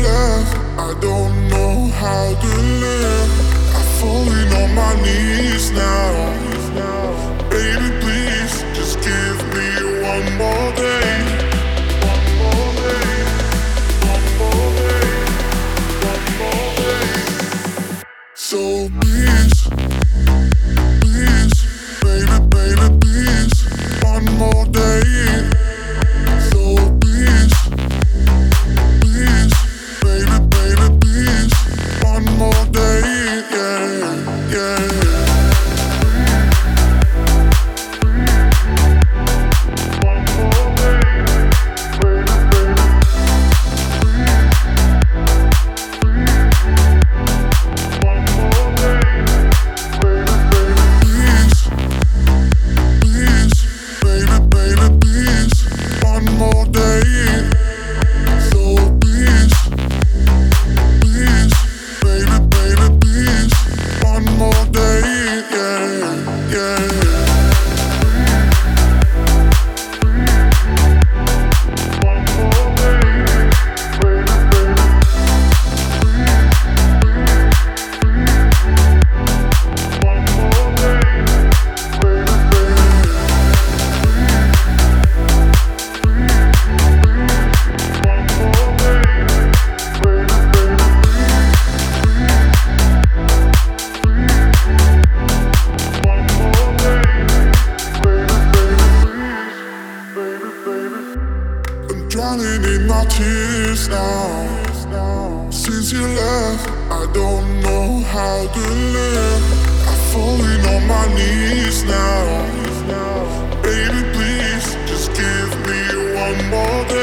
left, I don't know how to live. I'm falling on my knees now. Baby, please, just give me one more day. One more day. One more day. One more day. So please, please, baby, baby, please, one more day. So please, please, baby, baby, please, one more day. Yeah, yeah. Drowning in my tears now. Since you left, I don't know how to live. I'm falling on my knees now. Baby, please, just give me one more day.